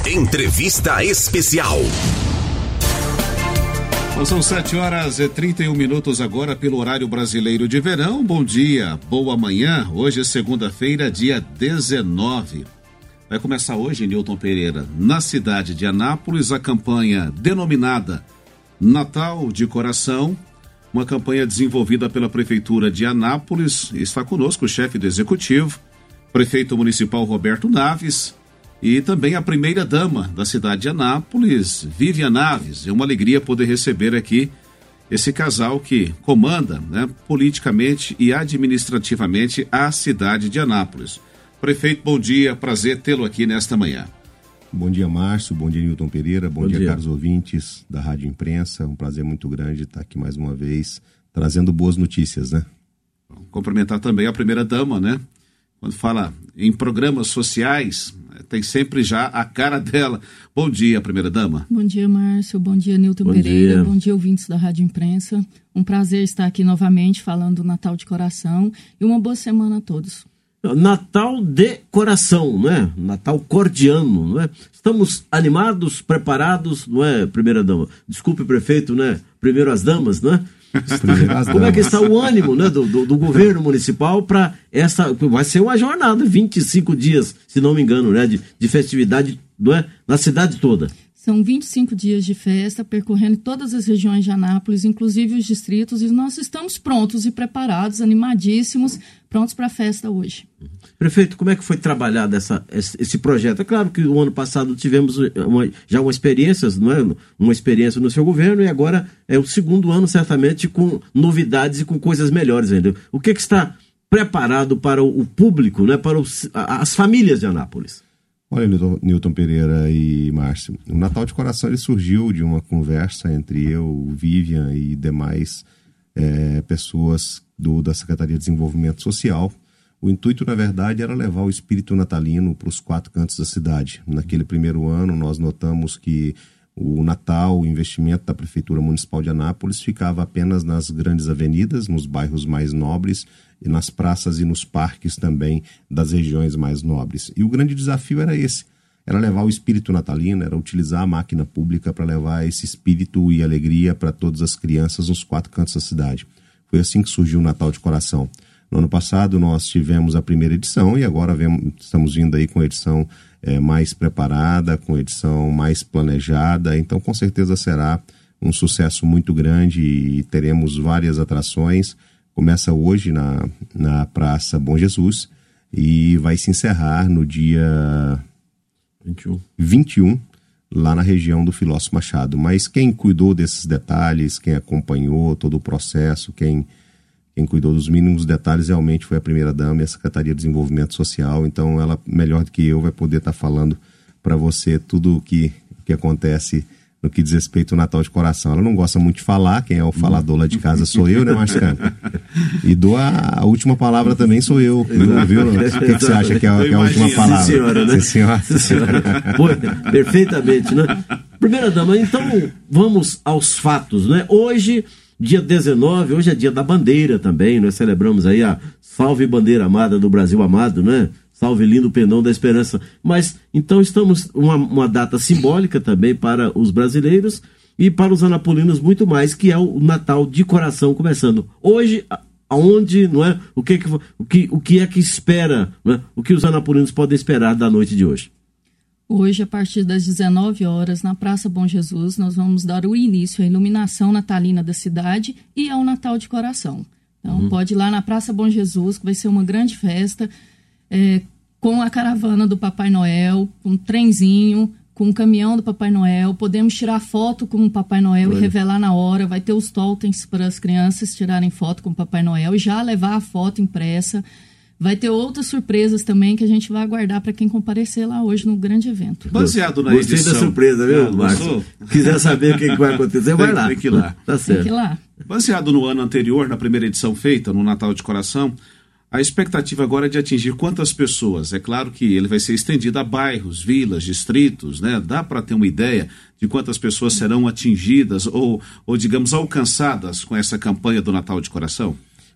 Entrevista especial. São 7h31 agora pelo horário brasileiro de verão. Bom dia, boa manhã. Hoje é segunda-feira, dia 19. Vai começar hoje, Nilton Pereira, na cidade de Anápolis, a campanha denominada Natal de Coração, uma campanha desenvolvida pela Prefeitura de Anápolis. Está conosco o chefe do Executivo, prefeito municipal Roberto Naves, e também a primeira-dama da cidade de Anápolis, Vivian Naves. É uma alegria poder receber aqui esse casal que comanda, politicamente e administrativamente a cidade de Anápolis. Prefeito, bom dia, prazer tê-lo aqui nesta manhã. Bom dia, Márcio, bom dia, Nilton Pereira, bom dia, caros ouvintes da Rádio Imprensa. Um prazer muito grande estar aqui mais uma vez, trazendo boas notícias, né? Vou cumprimentar também a primeira-dama, Quando fala em programas sociais, tem sempre já a cara dela. Bom dia, primeira-dama. Bom dia, Márcio. Bom dia, Nilton Pereira. Bom dia, ouvintes da Rádio Imprensa. Um prazer estar aqui novamente falando do Natal de Coração e uma boa semana a todos. Natal de coração, não é? Natal cordiano, não é? Estamos animados, preparados, não é, primeira-dama? Desculpe, prefeito, né? Primeiro as damas, não é? Como é que está o ânimo, né, do governo municipal para essa... Vai ser uma jornada, 25 dias, se não me engano, né, de festividade, não é? Na cidade toda. São 25 dias de festa, percorrendo todas as regiões de Anápolis, inclusive os distritos, e nós estamos prontos e preparados, animadíssimos, prontos para a festa hoje. Prefeito, como é que foi trabalhado esse projeto? É claro que o ano passado tivemos já uma experiência, não é? Uma experiência no seu governo, e agora é o segundo ano, certamente, com novidades e com coisas melhores ainda. O que está preparado para o público, né? Para as famílias de Anápolis? Olha, Nilton Pereira e Márcio, o Natal de Coração ele surgiu de uma conversa entre eu, Vivian e demais pessoas da Secretaria de Desenvolvimento Social. O intuito, na verdade, era levar o espírito natalino para os 4 cantos da cidade. Naquele primeiro ano, nós notamos que o Natal, o investimento da Prefeitura Municipal de Anápolis ficava apenas nas grandes avenidas, nos bairros mais nobres, e nas praças e nos parques também das regiões mais nobres. E o grande desafio era esse, era levar o espírito natalino, era utilizar a máquina pública para levar esse espírito e alegria para todas as crianças nos 4 cantos da cidade. Foi assim que surgiu o Natal de Coração. No ano passado nós tivemos a primeira edição e agora estamos vindo aí com a edição mais preparada, com a edição mais planejada, então com certeza será um sucesso muito grande e teremos várias atrações. Começa hoje na Praça Bom Jesus e vai se encerrar no dia 21 lá na região do Filósofo Machado. Mas quem cuidou desses detalhes, quem acompanhou todo o processo, quem cuidou dos mínimos detalhes realmente foi a primeira-dama e a Secretaria de Desenvolvimento Social. Então ela, melhor do que eu, vai poder estar falando para você tudo o que acontece no que diz respeito ao Natal de Coração. Ela não gosta muito de falar, quem é o falador lá de casa sou eu, né, Marciano? E a última palavra também sou eu, viu? O que você acha que é a última palavra? Sim, senhora, né? Sim, senhora. Pô, perfeitamente, né? Primeira-dama, então vamos aos fatos, né? Hoje, dia 19, hoje é dia da bandeira também, nós celebramos aí a Salve Bandeira Amada do Brasil Amado, né? Salve lindo pendão da esperança. Mas, então, estamos uma data simbólica também para os brasileiros e para os anapolinos muito mais, que é o Natal de Coração começando. Hoje, aonde, não é? O que é que espera, não é? O que os anapolinos podem esperar da noite de hoje? Hoje, a partir das 19 horas, na Praça Bom Jesus, nós vamos dar o início à iluminação natalina da cidade e ao Natal de Coração. Então, pode ir lá na Praça Bom Jesus, que vai ser uma grande festa, com a caravana do Papai Noel, com um trenzinho, com um caminhão do Papai Noel. Podemos tirar foto com o Papai Noel e revelar na hora. Vai ter os totens para as crianças tirarem foto com o Papai Noel e já levar a foto impressa. Vai ter outras surpresas também que a gente vai aguardar para quem comparecer lá hoje no grande evento. Baseado na edição. Gostei da surpresa, viu, Márcio? Quiser saber o que vai acontecer, vai lá. Tem que ir lá. Tá certo. Tem que ir lá. Baseado no ano anterior, na primeira edição feita, no Natal de Coração, a expectativa agora é de atingir quantas pessoas? É claro que ele vai ser estendido a bairros, vilas, distritos, né? Dá para ter uma ideia de quantas pessoas serão atingidas ou, digamos, alcançadas com essa campanha do Natal de Coração?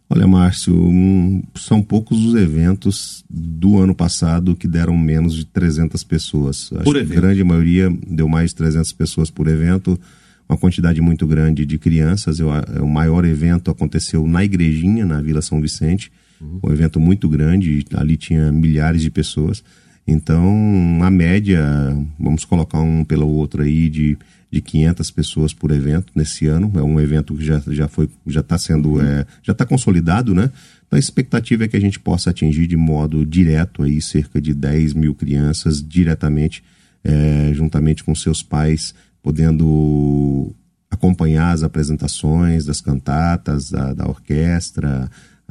Olha, Márcio, são poucos os eventos do ano passado que deram menos de 300 pessoas. Acho que a grande maioria deu mais de 300 pessoas por evento, uma quantidade muito grande de crianças. O maior evento aconteceu na Igrejinha, na Vila São Vicente, um evento muito grande, ali tinha milhares de pessoas. Então, a média, vamos colocar um pelo outro aí, de 500 pessoas por evento nesse ano. É um evento que já está consolidado, né? Então a expectativa é que a gente possa atingir de modo direto aí cerca de 10 mil crianças diretamente, juntamente com seus pais, podendo acompanhar as apresentações das cantatas, da orquestra,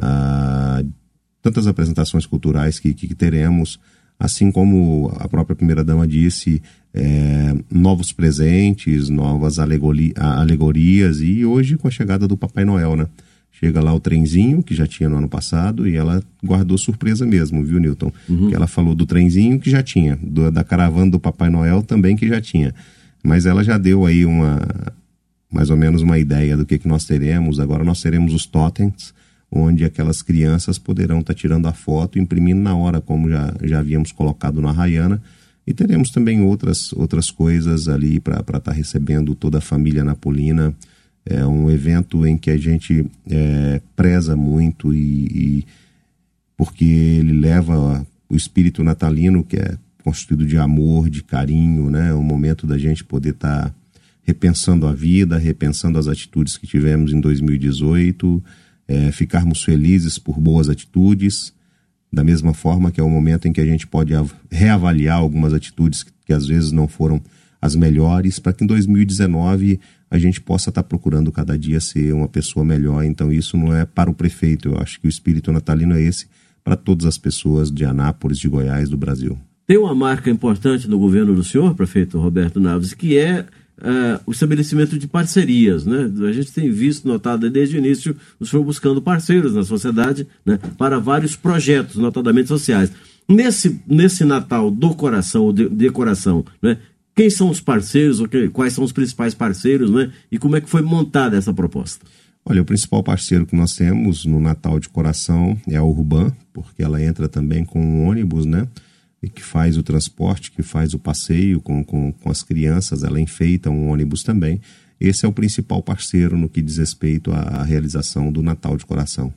tantas apresentações culturais que teremos. Assim como a própria primeira-dama disse, novos presentes, novas alegorias, e hoje com a chegada do Papai Noel, né? Chega lá o trenzinho, que já tinha no ano passado, e ela guardou surpresa mesmo, viu, Newton? Que ela falou do trenzinho que já tinha, da caravana do Papai Noel também que já tinha. Mas ela já deu aí mais ou menos uma ideia do que nós teremos. Agora nós teremos os totens, onde aquelas crianças poderão estar tirando a foto, imprimindo na hora, como já havíamos colocado na Arraiana, e teremos também outras coisas ali para estar recebendo toda a família napolina. É um evento em que a gente preza muito, e porque ele leva o espírito natalino, que é constituído de amor, de carinho, né? É um momento da gente poder estar repensando a vida, repensando as atitudes que tivemos em 2018, ficarmos felizes por boas atitudes, da mesma forma que é o momento em que a gente pode reavaliar algumas atitudes que às vezes não foram as melhores, para que em 2019 a gente possa estar procurando cada dia ser uma pessoa melhor. Então isso não é para o prefeito, eu acho que o espírito natalino é esse para todas as pessoas de Anápolis, de Goiás, do Brasil. Tem uma marca importante no governo do senhor, prefeito Roberto Naves, que é o estabelecimento de parcerias, né? A gente tem visto, notado desde o início, o senhor buscando parceiros na sociedade, né, para vários projetos, notadamente sociais. Nesse Natal do coração, ou de coração, né, quem são os parceiros, quais são os principais parceiros, né, e como é que foi montada essa proposta? Olha, o principal parceiro que nós temos no Natal de Coração é a Urban, porque ela entra também com um ônibus, né? E que faz o transporte, que faz o passeio com as crianças, ela enfeita um ônibus também. Esse é o principal parceiro no que diz respeito à realização do Natal de Coração.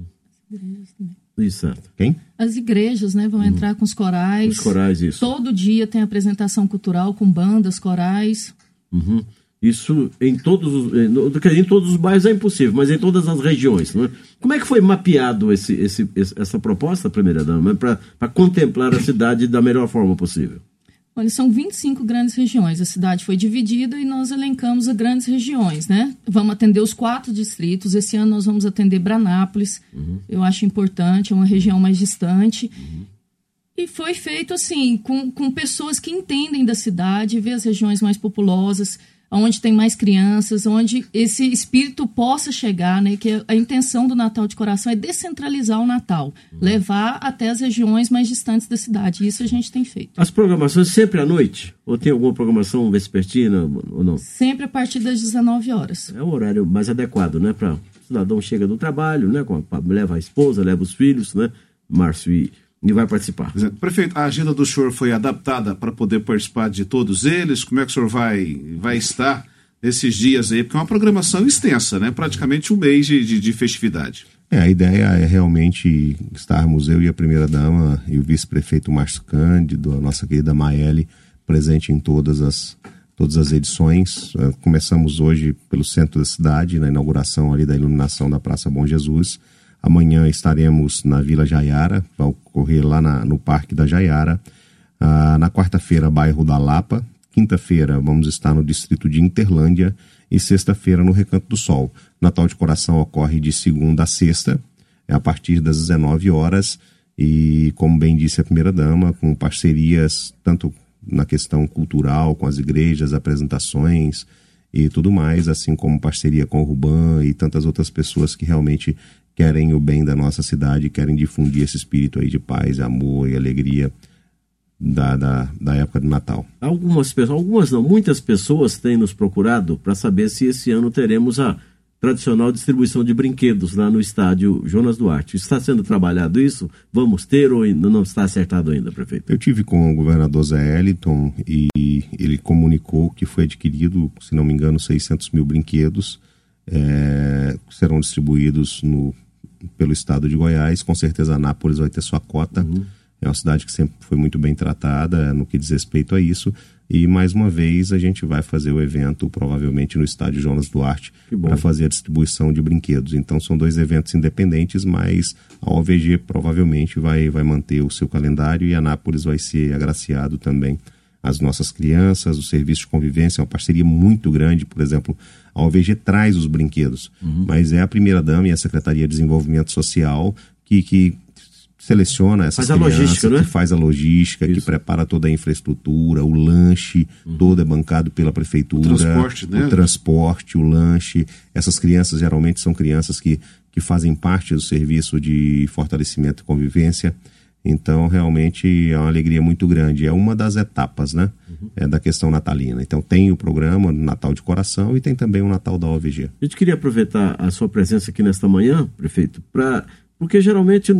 Isso, certo. Quem? As igrejas, né, vão entrar com os corais. Os corais, isso. Todo dia tem apresentação cultural com bandas, corais. Isso em todos os bairros é impossível, mas em todas as regiões, né? Como é que foi mapeado essa proposta, primeira-dama, para contemplar a cidade da melhor forma possível? Olha, são 25 grandes regiões. A cidade foi dividida e nós elencamos as grandes regiões, né? Vamos atender os 4 distritos. Esse ano nós vamos atender Branápolis. Eu acho importante, é uma região mais distante. E foi feito assim, com pessoas que entendem da cidade, ver as regiões mais populosas, onde tem mais crianças, onde esse espírito possa chegar, né? Que a intenção do Natal de Coração é descentralizar o Natal, levar até as regiões mais distantes da cidade. Isso a gente tem feito. As programações sempre à noite? Ou tem alguma programação vespertina ou não? Sempre a partir das 19 horas. É o horário mais adequado, né? Para o cidadão chega do trabalho, né? Leva a esposa, leva os filhos, né? Márcio, e vai participar. Prefeito, a agenda do senhor foi adaptada para poder participar de todos eles? Como é que o senhor vai estar nesses dias aí? Porque é uma programação extensa, né? Praticamente um mês de festividade. A ideia é realmente estarmos eu e a primeira-dama e o vice-prefeito Márcio Cândido, a nossa querida Maeli, presente em todas as edições. Começamos hoje pelo centro da cidade, na inauguração ali da iluminação da Praça Bom Jesus. Amanhã estaremos na Vila Jaiara, vai ocorrer lá no Parque da Jaiara. Na quarta-feira, bairro da Lapa. Quinta-feira, vamos estar no distrito de Interlândia. E sexta-feira, no Recanto do Sol. Natal de Coração ocorre de segunda a sexta, a partir das 19 horas. E, como bem disse a primeira-dama, com parcerias tanto na questão cultural, com as igrejas, apresentações e tudo mais, assim como parceria com o Ruban e tantas outras pessoas que realmente querem o bem da nossa cidade, querem difundir esse espírito aí de paz, amor e alegria da época do Natal. Muitas pessoas têm nos procurado para saber se esse ano teremos tradicional distribuição de brinquedos lá no estádio Jonas Duarte. Está sendo trabalhado isso? Vamos ter ou não está acertado ainda, prefeito? Eu tive com o governador Zé Eliton e ele comunicou que foi adquirido, se não me engano, 600 mil brinquedos, serão distribuídos pelo estado de Goiás. Com certeza Anápolis vai ter sua cota. É uma cidade que sempre foi muito bem tratada no que diz respeito a isso. E, mais uma vez, a gente vai fazer o evento, provavelmente, no estádio Jonas Duarte, para fazer a distribuição de brinquedos. Então, são 2 eventos independentes, mas a OVG provavelmente vai manter o seu calendário e Anápolis vai ser agraciado também. As nossas crianças, o serviço de convivência é uma parceria muito grande. Por exemplo, a OVG traz os brinquedos, mas é a primeira-dama e a Secretaria de Desenvolvimento Social que seleciona essas crianças, que faz a logística, que prepara toda a infraestrutura, o lanche, todo é bancado pela prefeitura, o transporte, o lanche. Essas crianças geralmente são crianças que fazem parte do serviço de fortalecimento e convivência. Então, realmente, é uma alegria muito grande. É uma das etapas, né, da questão natalina. Então, tem o programa Natal de Coração e tem também o Natal da OVG. A gente queria aproveitar a sua presença aqui nesta manhã, prefeito, porque geralmente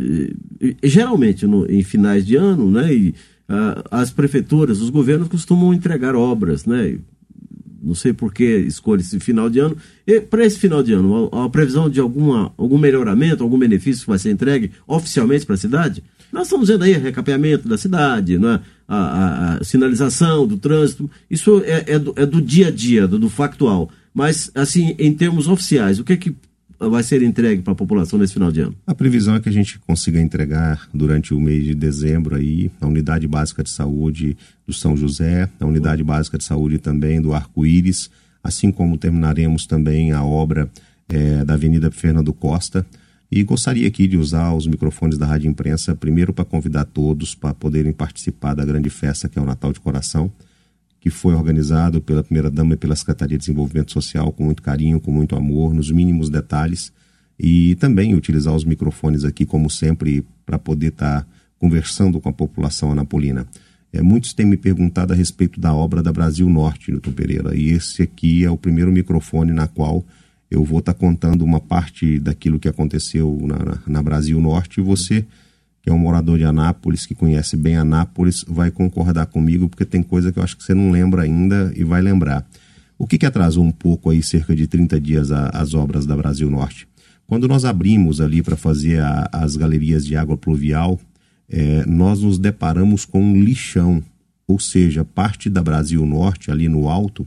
em finais de ano, né, as prefeituras, os governos costumam entregar obras, né? Não sei por que escolhe esse final de ano. E para esse final de ano, a previsão de algum melhoramento, algum benefício que vai ser entregue oficialmente para a cidade? Nós estamos vendo aí recapeamento da cidade, né? a sinalização do trânsito. Isso é do dia a dia, do factual. Mas, assim, em termos oficiais, o que vai ser entregue para a população nesse final de ano? A previsão é que a gente consiga entregar durante o mês de dezembro aí a Unidade Básica de Saúde do São José, a Unidade Básica de Saúde também do Arco-Íris, assim como terminaremos também a obra da Avenida Fernando Costa. E gostaria aqui de usar os microfones da Rádio Imprensa, primeiro para convidar todos para poderem participar da grande festa que é o Natal de Coração, que foi organizado pela primeira-dama e pela Secretaria de Desenvolvimento Social com muito carinho, com muito amor, nos mínimos detalhes. E também utilizar os microfones aqui, como sempre, para poder estar conversando com a população anapolina. Muitos têm me perguntado a respeito da obra da Brasil Norte, Newton Pereira, e esse aqui é o primeiro microfone na qual eu vou estar contando uma parte daquilo que aconteceu na Brasil Norte, e você, que é um morador de Anápolis, que conhece bem Anápolis, vai concordar comigo, porque tem coisa que eu acho que você não lembra ainda e vai lembrar. O que atrasou um pouco aí, cerca de 30 dias, as obras da Brasil Norte? Quando nós abrimos ali para fazer as galerias de água pluvial, nós nos deparamos com um lixão, ou seja, parte da Brasil Norte, ali no alto,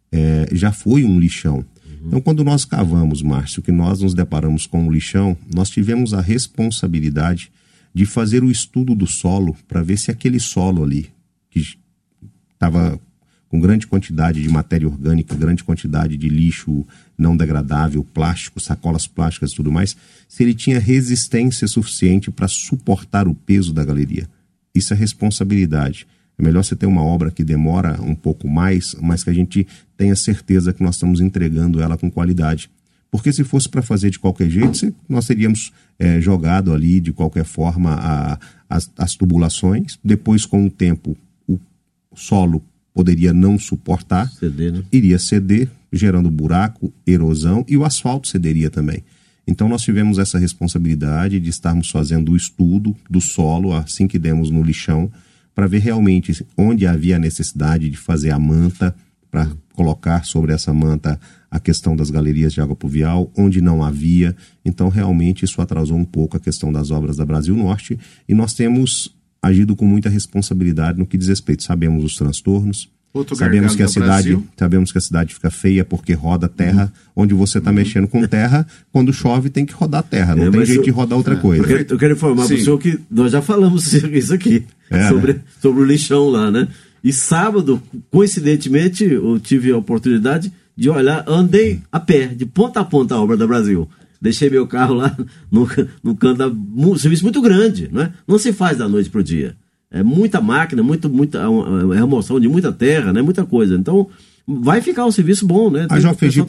já foi um lixão. Então, quando nós cavamos, Márcio, que nós nos deparamos com um lixão, nós tivemos a responsabilidade de fazer o estudo do solo para ver se aquele solo ali, que estava com grande quantidade de matéria orgânica, grande quantidade de lixo não degradável, plástico, sacolas plásticas e tudo mais, se ele tinha resistência suficiente para suportar o peso da galeria. Isso é responsabilidade. É melhor você ter uma obra que demora um pouco mais, mas que a gente tenha certeza que nós estamos entregando ela com qualidade. Porque se fosse para fazer de qualquer jeito, nós teríamos jogado ali de qualquer forma as tubulações. Depois, com o tempo, o solo poderia não suportar, iria ceder, gerando buraco, erosão, e o asfalto cederia também. Então nós tivemos essa responsabilidade de estarmos fazendo o estudo do solo assim que demos no lixão, para ver realmente onde havia a necessidade de fazer a manta, para colocar sobre essa manta a questão das galerias de água pluvial, onde não havia. Então, realmente, isso atrasou um pouco a questão das obras da Brasil Norte, e nós temos agido com muita responsabilidade no que diz respeito. Sabemos os transtornos, sabemos que a cidade fica feia porque roda terra, onde você está mexendo com terra, quando chove tem que rodar terra, não tem jeito de rodar outra coisa. Eu quero informar para o senhor que nós já falamos isso aqui, sobre o lixão lá, né? E sábado, coincidentemente, eu tive a oportunidade de olhar, andei a pé, de ponta a ponta a obra da Brasil. Deixei meu carro lá no canto um serviço muito grande, né? Não se faz da noite para o dia. É muita máquina, muita remoção de muita terra, né? Muita coisa. Então, vai ficar um serviço bom, né? A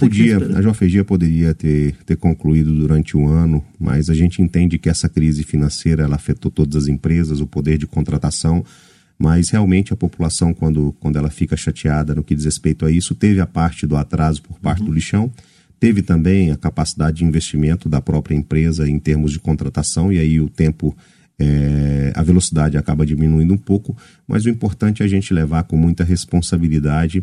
JFG poderia ter concluído durante o ano, mas a gente entende que essa crise financeira ela afetou todas as empresas, o poder de contratação, mas realmente a população, quando ela fica chateada no que diz respeito a isso, teve a parte do atraso por parte do lixão. Teve também a capacidade de investimento da própria empresa em termos de contratação, e aí o tempo, a velocidade acaba diminuindo um pouco, mas o importante é a gente levar com muita responsabilidade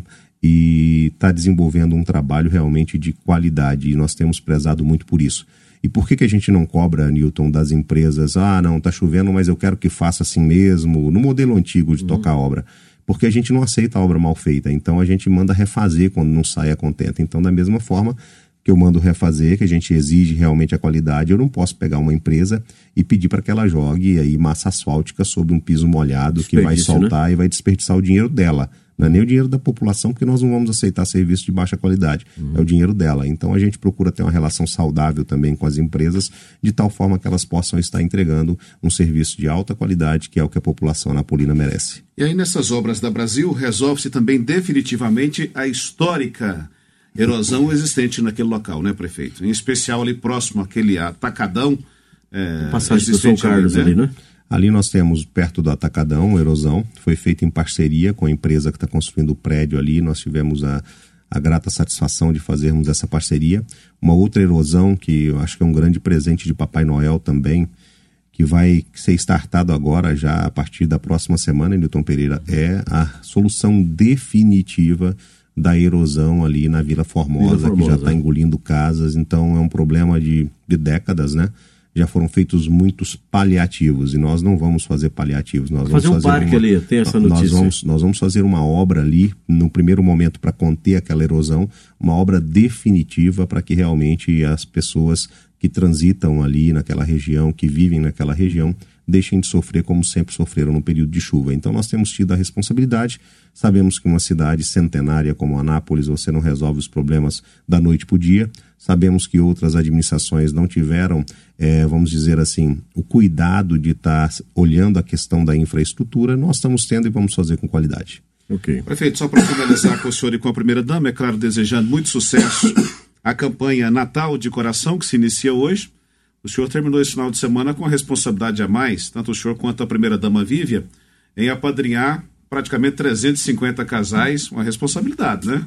e estar desenvolvendo um trabalho realmente de qualidade, e nós temos prezado muito por isso. E por que a gente não cobra, Newton, das empresas, não, tá chovendo, mas eu quero que faça assim mesmo, no modelo antigo de tocar obra? Porque a gente não aceita a obra mal feita, então a gente manda refazer quando não sai a contenta. Então, da mesma forma que eu mando refazer, que a gente exige realmente a qualidade, eu não posso pegar uma empresa e pedir para que ela jogue aí massa asfáltica sobre um piso molhado que vai soltar, né? E vai desperdiçar o dinheiro dela. Não é nem o dinheiro da população, porque nós não vamos aceitar serviço de baixa qualidade. É o dinheiro dela. Então a gente procura ter uma relação saudável também com as empresas, de tal forma que elas possam estar entregando um serviço de alta qualidade, que é o que a população anapolina merece. E aí nessas obras da Brasil, resolve-se também definitivamente a histórica erosão existente naquele local, né, prefeito? Em especial ali próximo àquele atacadão. Passagem do São Carlos ali, né? Ali nós temos, perto do atacadão, erosão. Foi feita em parceria com a empresa que está construindo o prédio ali. Nós tivemos a grata satisfação de fazermos essa parceria. Uma outra erosão, que eu acho que é um grande presente de Papai Noel também, que vai ser startado agora, já a partir da próxima semana, Newton Pereira, é a solução definitiva da erosão ali na Vila Formosa, que já está engolindo casas. Então é um problema de décadas, né? Já foram feitos muitos paliativos, e nós não vamos fazer paliativos. Nós vamos fazer parque ali, tem essa notícia. Nós vamos fazer uma obra ali, no primeiro momento, para conter aquela erosão, uma obra definitiva para que realmente as pessoas que transitam ali naquela região, que vivem naquela região, deixem de sofrer como sempre sofreram no período de chuva. Então nós temos tido a responsabilidade. Sabemos que uma cidade centenária como Anápolis, você não resolve os problemas da noite para o dia. Sabemos que outras administrações não tiveram, vamos dizer assim, o cuidado de estar olhando a questão da infraestrutura. Nós estamos tendo e vamos fazer com qualidade. Ok. Prefeito, só para finalizar com o senhor e com a primeira-dama, é claro, desejando muito sucesso a campanha Natal de Coração, que se inicia hoje. O senhor terminou esse final de semana com a responsabilidade a mais, tanto o senhor quanto a primeira-dama Vívia, em apadrinhar praticamente 350 casais, uma responsabilidade, né?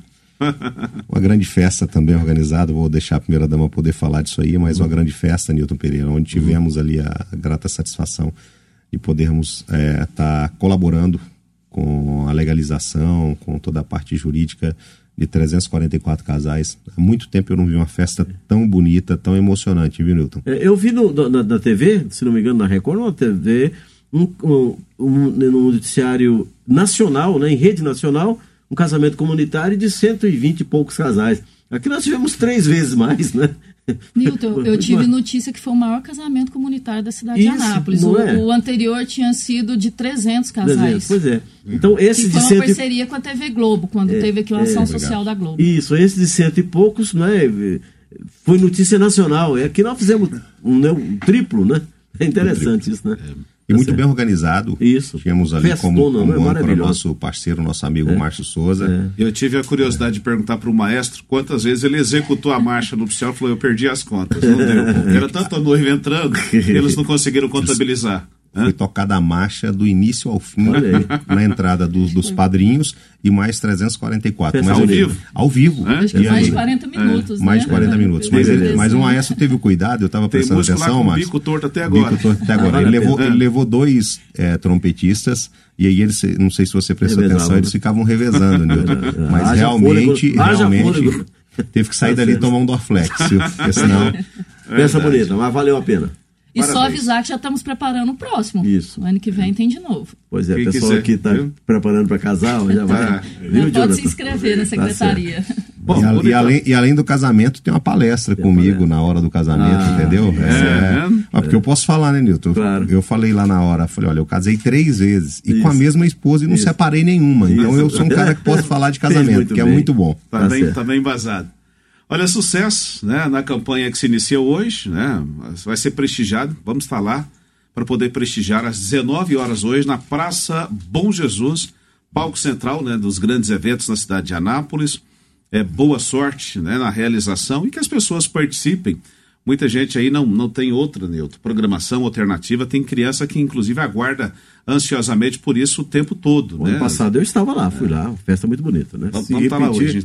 Uma grande festa também organizada, vou deixar a primeira-dama poder falar disso aí, mas uma grande festa, Newton Pereira, onde tivemos ali a grata satisfação de podermos estar colaborando com a legalização, com toda a parte jurídica de 344 casais. Há muito tempo eu não vi uma festa tão bonita, tão emocionante, viu, Newton? Eu vi na TV, se não me engano, na Record, na TV, no noticiário nacional, né, em rede nacional, um casamento comunitário de 120 e poucos casais. Aqui nós tivemos 3 vezes mais, né? Newton, eu tive notícia que foi o maior casamento comunitário da cidade de Anápolis. O anterior tinha sido de 300 casais. Pois é. Então, esse foi uma parceria com a TV Globo, quando teve aqui uma ação social da Globo. Isso, esse de 100 e poucos, né, foi notícia nacional. Aqui nós fizemos um triplo, né? É interessante isso, né? E muito bem organizado. Isso. Tínhamos ali como âncora nosso parceiro, nosso amigo Márcio Souza. Eu tive a curiosidade de perguntar para o maestro quantas vezes ele executou a marcha nupcial. Falou, eu perdi as contas. Não deu. Era tanta noiva entrando que eles não conseguiram contabilizar. Foi tocada a marcha do início ao fim, na entrada dos padrinhos, e mais 344. Mas ao vivo? Ao vivo. Acho que mais de 40 minutos, né? Mais de 40 minutos. Mas o maestro teve o cuidado, eu estava prestando atenção, mas bico torto até agora. Ele levou 2 trompetistas, e aí eles, não sei se você prestou atenção, eles ficavam revezando, Newton. Mas realmente teve que sair dali e tomar um Dorflex, porque senão... Peça bonita, mas valeu a pena. E parabéns. Só avisar que já estamos preparando o próximo. Isso. O ano que vem tem de novo. Pois é, o pessoal aqui está preparando para casal, já vai. Pode se inscrever na secretaria. Bom, e além do casamento, tem uma palestra comigo na hora do casamento, entendeu? Porque eu posso falar, né, Newton? Claro. Eu falei lá na hora, olha, eu casei 3 vezes e com a mesma esposa e não separei nenhuma. Então eu sou um cara que posso falar de casamento, que é muito bom. Tá bem embasado. Olha, sucesso, né, na campanha que se inicia hoje, né, vai ser prestigiado, vamos estar lá para poder prestigiar às 19 horas hoje na Praça Bom Jesus, palco central, né, dos grandes eventos na cidade de Anápolis. Boa sorte, né, na realização e que as pessoas participem. Muita gente aí não tem outra, Newton, programação alternativa, tem criança que inclusive aguarda ansiosamente por isso o tempo todo. Ano passado eu estava lá, fui lá, festa muito bonita, né? Vamos estar lá hoje então.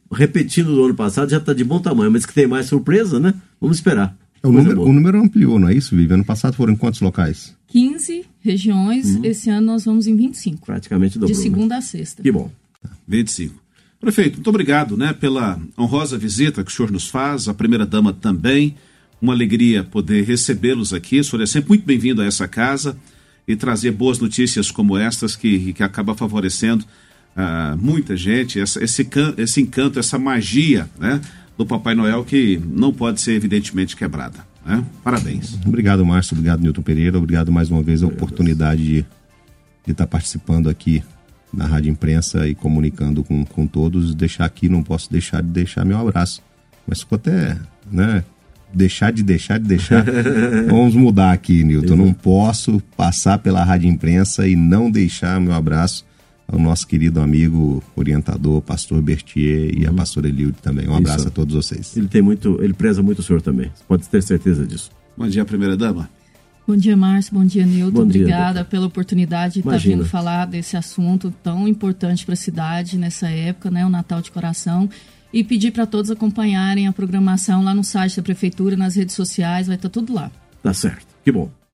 repetindo do ano passado, já está de bom tamanho, mas que tem mais surpresa, né? Vamos esperar. O número ampliou, não é isso, Vivi? Ano passado foram em quantos locais? 15 regiões, esse ano nós vamos em 25. Praticamente dobrou. De segunda a sexta. Que bom. 25. Prefeito, muito obrigado, né, pela honrosa visita que o senhor nos faz, a primeira-dama também. Uma alegria poder recebê-los aqui. O senhor é sempre muito bem-vindo a essa casa e trazer boas notícias como estas que acaba favorecendo muita gente, esse encanto, essa magia, né, do Papai Noel que não pode ser evidentemente quebrada. Né? Parabéns. Obrigado, Márcio. Obrigado, Nilton Pereira. Obrigado mais uma vez a oportunidade de estar participando aqui na Rádio Imprensa e comunicando com todos. Deixar aqui, não posso deixar de deixar meu abraço. Mas ficou até, né? Deixar de deixar. Vamos mudar aqui, Nilton. Não posso passar pela Rádio Imprensa e não deixar meu abraço ao nosso querido amigo orientador, pastor Bertier e a pastora Elilde também. Um abraço a todos vocês. Ele preza muito o senhor também. Pode ter certeza disso. Bom dia, primeira-dama. Bom dia, Márcio. Bom dia, Nilton. Bom dia, obrigada doutor. pela oportunidade de estar vindo falar desse assunto tão importante para a cidade nessa época, né? O Natal de Coração. E pedir para todos acompanharem a programação lá no site da Prefeitura, nas redes sociais, vai estar tudo lá. Tá certo. Que bom.